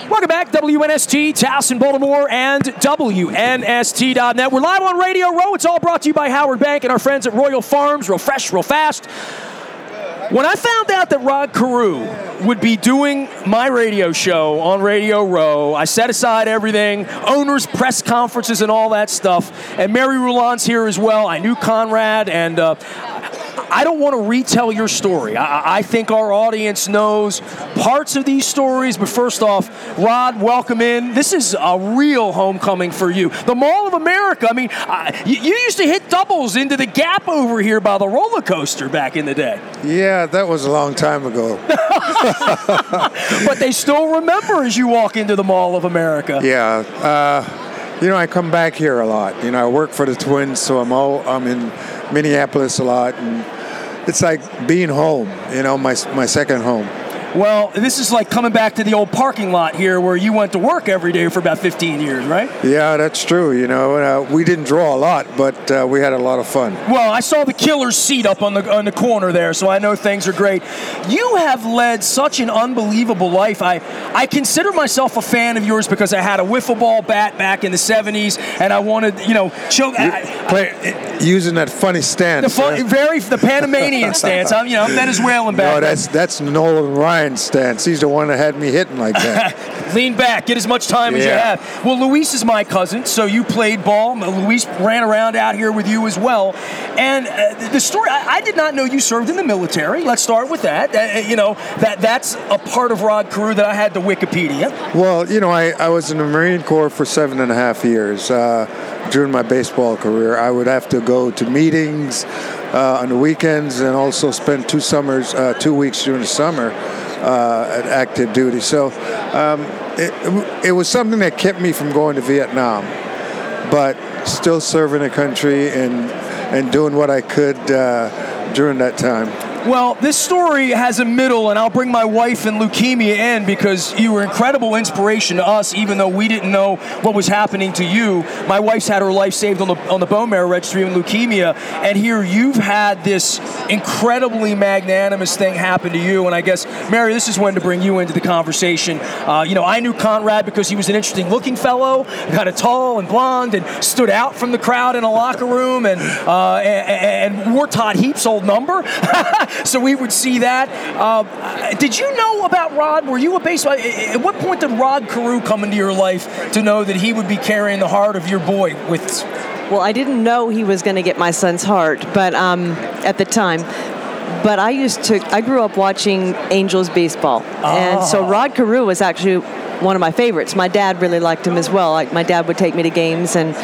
Welcome back, WNST, Towson, Baltimore, and WNST.net. We're live on Radio Row. It's all brought to you by Howard Bank and our friends at Royal Farms. Real fresh, real fast. When I found out that Rod Carew would be doing my radio show on Radio Row, I set aside everything, owners' press conferences and all that stuff, and Mary Rulan's here as well. I knew Conrad, and I don't want to retell your story. I think our audience knows parts of these stories, but first off, Rod, welcome in. This is a real homecoming for you. The Mall of America, I mean, you used to hit doubles into the Gap over here by the roller coaster back in the day. Yeah, that was a long time ago. But they still remember as you walk into the Mall of America. Yeah. I come back here a lot. I work for the Twins, so I'm in Minneapolis a lot, and it's like being home, my second home. Well, this is like coming back to the old parking lot here where you went to work every day for about 15 years, right? Yeah, that's true. We didn't draw a lot, but we had a lot of fun. Well, I saw the killer's seat up on the corner there, so I know things are great. You have led such an unbelievable life. I consider myself a fan of yours because I had a wiffle ball bat back in the 70s, and I wanted, using that funny stance. The Panamanian stance. I'm Venezuelan back. No, that's Nolan Ryan stance. He's the one that had me hitting like that. Lean back, get as much time as you have. Well, Luis is my cousin, so you played ball. Luis ran around out here with you as well. And the story, I did not know you served in the military. Let's start with that. That's a part of Rod Carew that I had to Wikipedia. Well, I was in the Marine Corps for 7.5 years. During my baseball career, I would have to go to meetings on the weekends and also spend 2 weeks during the summer at active duty. So it was something that kept me from going to Vietnam, but still serving the country and doing what I could during that time. Well, this story has a middle, and I'll bring my wife and leukemia in because you were incredible inspiration to us, even though we didn't know what was happening to you. My wife's had her life saved on the bone marrow registry in leukemia, and here you've had this incredibly magnanimous thing happen to you. And I guess, Mary, this is when to bring you into the conversation. I knew Conrad because he was an interesting-looking fellow, kind of tall and blonde, and stood out from the crowd in a locker room, and wore Todd Heap's old number. So we would see that. Did you know about Rod? Were you a baseball? At what point did Rod Carew come into your life to know that he would be carrying the heart of your boy with? Well, I didn't know he was going to get my son's heart, but at the time. But I grew up watching Angels baseball, and so Rod Carew was actually one of my favorites. My dad really liked him as well. Like my dad would take me to games, and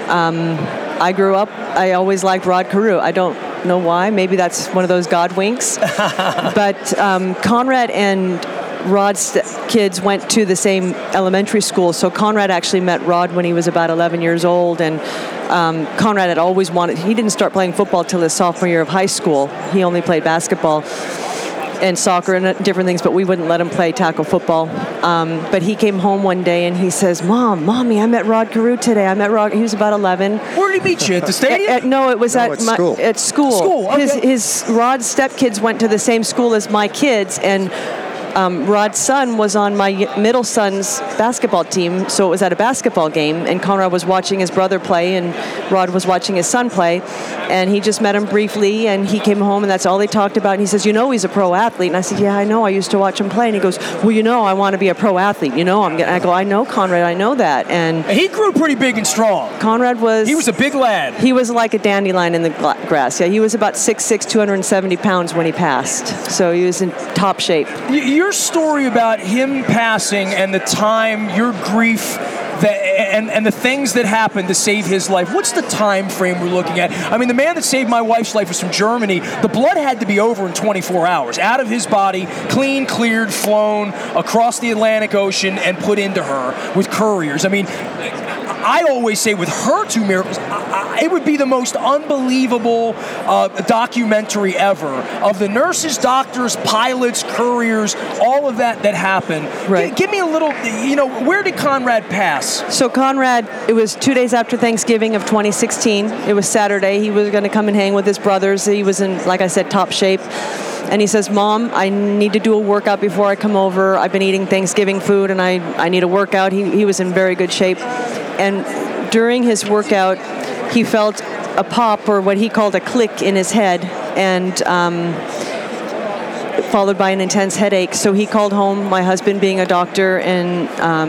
I grew up. I always liked Rod Carew. I don't know why. Maybe that's one of those God winks. But Conrad and Rod's kids went to the same elementary school, so Conrad actually met Rod when he was about 11 years old, and Conrad had always he didn't start playing football till his sophomore year of high school. He only played basketball and soccer and different things, but we wouldn't let him play tackle football. But he came home one day and he says, Mommy, I met Rod Carew today. I met Rod. He was about 11. Where did he meet you? At the stadium? No, it was at school. At school. Okay. Rod's stepkids went to the same school as my kids, and Rod's son was on my middle son's basketball team, so it was at a basketball game, and Conrad was watching his brother play, and Rod was watching his son play, and he just met him briefly, and he came home, and that's all they talked about, and he says, he's a pro athlete, and I said, yeah, I know, I used to watch him play, and he goes, well, I want to be a pro athlete, I go, I know, Conrad, I know that, and he grew pretty big and strong. He was a big lad. He was like a dandelion in the grass, yeah, he was about 6'6", 270 pounds when he passed, so he was in top shape. Your story about him passing and the time, your grief, and the things that happened to save his life, what's the time frame we're looking at? I mean, the man that saved my wife's life was from Germany. The blood had to be over in 24 hours, out of his body, clean, cleared, flown across the Atlantic Ocean and put into her with couriers. I mean, I always say with her two miracles, it would be the most unbelievable documentary ever of the nurses, doctors, pilots, couriers, all of that happened. Right. Give me a little, where did Conrad pass? So Conrad, it was 2 days after Thanksgiving of 2016. It was Saturday. He was going to come and hang with his brothers. He was in, like I said, top shape. And he says, Mom, I need to do a workout before I come over. I've been eating Thanksgiving food, and I need a workout. He was in very good shape. And during his workout, he felt a pop, or what he called a click, in his head, and followed by an intense headache. So he called home, my husband being a doctor, and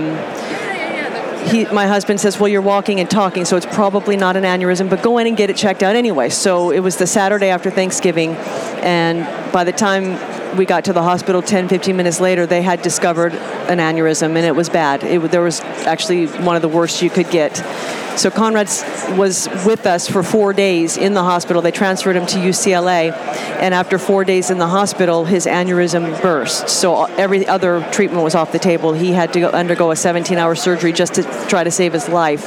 my husband says, well, you're walking and talking, so it's probably not an aneurysm, but go in and get it checked out anyway. So it was the Saturday after Thanksgiving, and by the time we got to the hospital 10, 15 minutes later, they had discovered an aneurysm, and it was bad. There was actually one of the worst you could get. So Conrad was with us for 4 days in the hospital. They transferred him to UCLA, and after 4 days in the hospital, his aneurysm burst. So every other treatment was off the table. He had to undergo a 17-hour surgery just to try to save his life.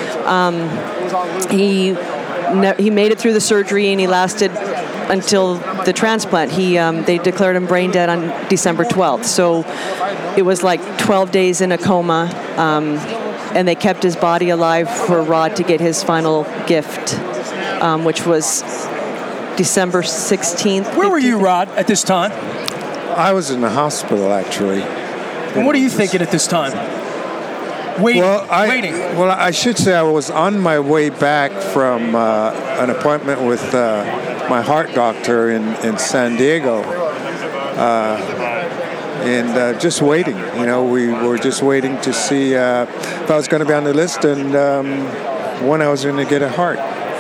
He made it through the surgery, and he lasted until the transplant. They declared him brain dead on December 12th. So it was like 12 days in a coma. And they kept his body alive for Rod to get his final gift, which was December 16th. Where were you, Rod, at this time? I was in the hospital, actually. And what are you thinking at this time? Waiting. Well, I should say I was on my way back from an appointment with my heart doctor in San Diego. And just waiting, we were just waiting to see if I was going to be on the list and when I was going to get a heart.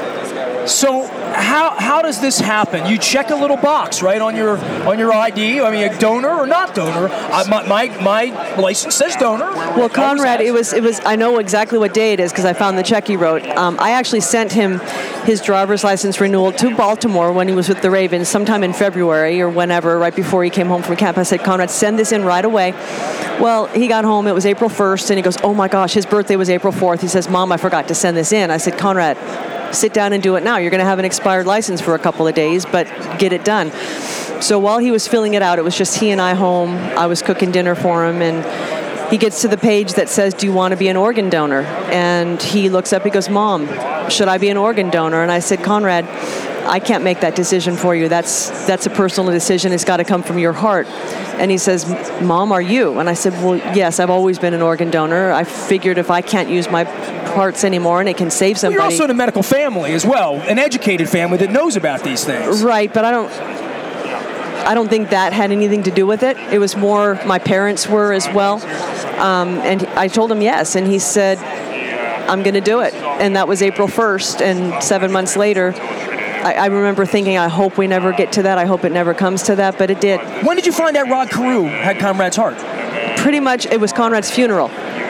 So how does this happen? You check a little box, right, on your ID. I mean, a donor or not donor. My license says donor. Well, Conrad, it was. I know exactly what day it is because I found the check he wrote. I actually sent him his driver's license renewal to Baltimore when he was with the Ravens sometime in February or whenever, right before he came home from camp. I said, Conrad, send this in right away. Well, he got home. It was April 1st, and he goes, oh, my gosh, his birthday was April 4th. He says, Mom, I forgot to send this in. I said, Conrad, sit down and do it now. You're going to have an expired license for a couple of days, but get it done. So while he was filling it out, it was just he and I home. I was cooking dinner for him, and he gets to the page that says, do you want to be an organ donor? And he looks up, he goes, Mom, should I be an organ donor? And I said, Conrad, I can't make that decision for you. That's a personal decision. It's got to come from your heart. And he says, Mom, are you? And I said, well, yes, I've always been an organ donor. I figured if I can't use my parts anymore and it can save somebody. Well, you're also in a medical family as well, an educated family that knows about these things. Right, but I don't think that had anything to do with it. It was more my parents were as well. And I told him yes, and he said, I'm going to do it. And that was April 1st, and 7 months later, I remember thinking, I hope we never get to that. I hope it never comes to that, but it did. When did you find out Rod Carew had Conrad's heart? Pretty much, it was Conrad's funeral.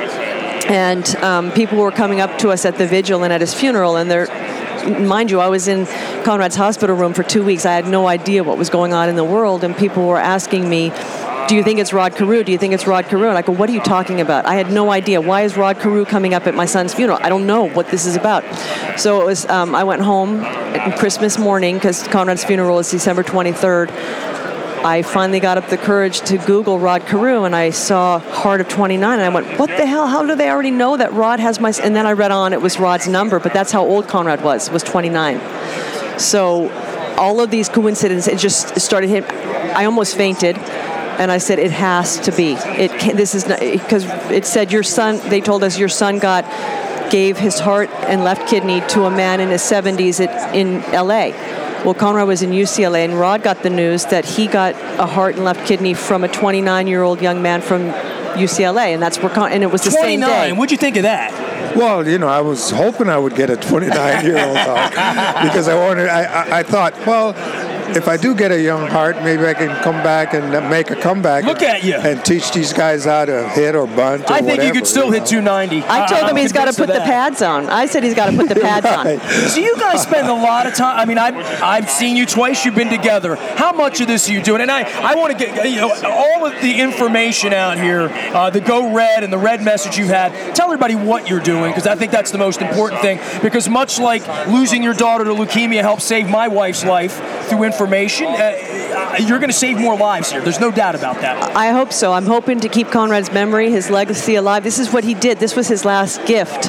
And people were coming up to us at the vigil and at his funeral, and mind you, I was in Conrad's hospital room for 2 weeks. I had no idea what was going on in the world, and people were asking me, do you think it's Rod Carew? Do you think it's Rod Carew? And I go, what are you talking about? I had no idea. Why is Rod Carew coming up at my son's funeral? I don't know what this is about. So it was. I went home on Christmas morning because Conrad's funeral is December 23rd. I finally got up the courage to Google Rod Carew, and I saw Heart of 29, and I went, what the hell? How do they already know that Rod has my... And then I read on, it was Rod's number, but that's how old Conrad was 29. So all of these coincidences, it just started hitting. I almost fainted. And I said, it has to be. This is not, because it said your son. They told us your son gave his heart and left kidney to a man in his 70s in L.A. Well, Conrad was in UCLA, and Rod got the news that he got a heart and left kidney from a 29-year-old young man from UCLA, and that's where. And it was the same day. 29. What'd you think of that? Well, I was hoping I would get a 29-year-old heart because I thought, well, if I do get a young heart, maybe I can come back and make a comeback. Look at you. And teach these guys how to hit or bunt or I think whatever, you could still hit 290. I told him he's got to put the pads on. I said he's got to put the pads on. So you guys spend a lot of time. I mean, I've seen you twice. You've been together. How much of this are you doing? And I want to get all of the information out here, the Go Red and the Red message you've had. Tell everybody what you're doing, because I think that's the most important thing. Because much like losing your daughter to leukemia helped save my wife's life through information, you're going to save more lives here. There's no doubt about that. I hope so. I'm hoping to keep Conrad's memory, his legacy alive. This is what he did. This was his last gift.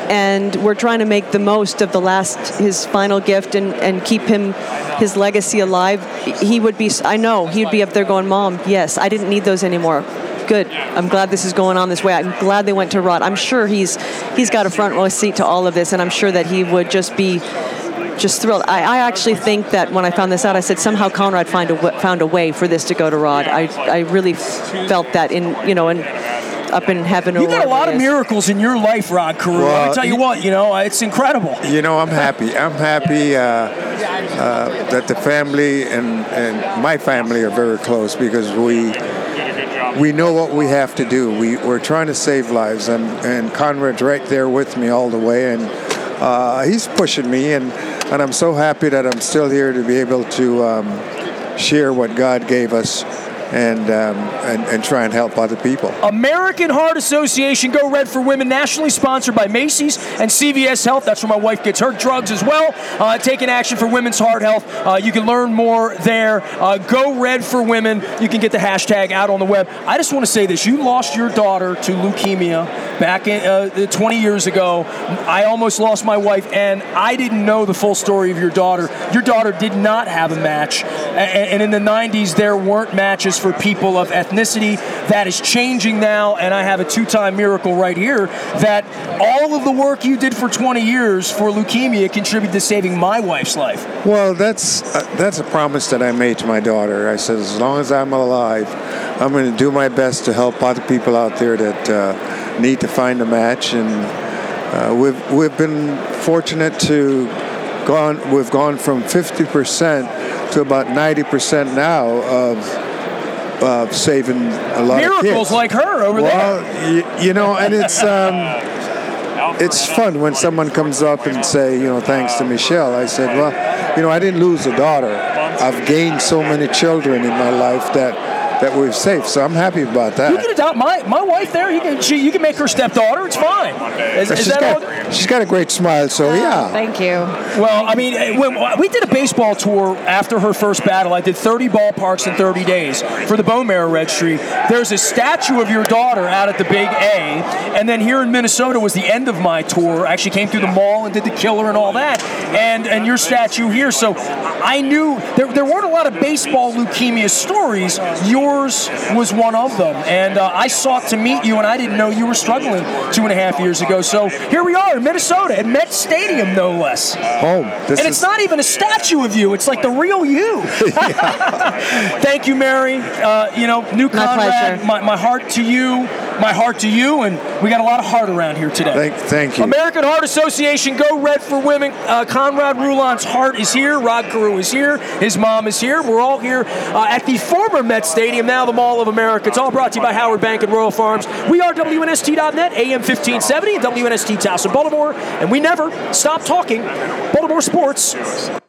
and we're trying to make the most of his final gift and keep his legacy alive. He would be, I know, he'd be up there going, Mom, yes, I didn't need those anymore. Good. I'm glad this is going on this way. I'm glad they went to Rod. I'm sure he's got a front row seat to all of this, and I'm sure that he would just be thrilled. I actually think that when I found this out, I said somehow Conrad found a way for this to go to Rod. I really felt that up in heaven. You got a lot of miracles in your life, Rod Carew. Well, I'll tell you what, it's incredible. I'm happy. I'm happy that the family and my family are very close, because we know what we have to do. We're trying to save lives, and Conrad's right there with me all the way, and he's pushing me, and I'm so happy that I'm still here to be able to share what God gave us and try and help other people. American Heart Association, Go Red for Women, nationally sponsored by Macy's and CVS Health. That's where my wife gets her drugs as well. Taking action for women's heart health. You can learn more there. Go Red for Women. You can get the hashtag out on the web. I just want to say this. You lost your daughter to leukemia back in 20 years ago. I almost lost my wife, and I didn't know the full story of your daughter. Your daughter did not have a match, and in the 90s there weren't matches for people of ethnicity. That is changing now, and I have a two-time miracle right here that all of the work you did for 20 years for leukemia contributed to saving my wife's life. Well, that's a promise that I made to my daughter. I said, as long as I'm alive, I'm going to do my best to help other people out there that need to find a match. And we've been fortunate we've gone from 50% to about 90% now of saving a lot miracles of kids. Like her over there. Well, and it's fun when someone comes up and say, thanks to Michelle. I said, well, I didn't lose a daughter. I've gained so many children in my life that we've saved, so I'm happy about that. You can adopt my wife there. You can make her stepdaughter. It's fine. She's got a great smile, so yeah. Thank you. Well, I mean, when we did a baseball tour after her first battle. I did 30 ballparks in 30 days for the Bone Marrow Registry. There's a statue of your daughter out at the Big A, and then here in Minnesota was the end of my tour. I actually came through the mall and did the Killer and all that, and your statue here. So I knew there weren't a lot of baseball leukemia stories. Yours was one of them, and I sought to meet you, and I didn't know you were struggling 2.5 years ago. So here we are in Minnesota at Met Stadium, no less. Home. It's not even a statue of you; it's like the real you. Thank you, Mary. New Conrad. My heart to you. My heart to you, and we got a lot of heart around here today. Thank you. American Heart Association, Go Red for Women. Conrad Rouland's heart is here. Rod Carew is here. His mom is here. We're all here at the former Met Stadium, now the Mall of America. It's all brought to you by Howard Bank and Royal Farms. We are WNST.net, AM 1570, and WNST Towson, Baltimore, and we never stop talking Baltimore sports.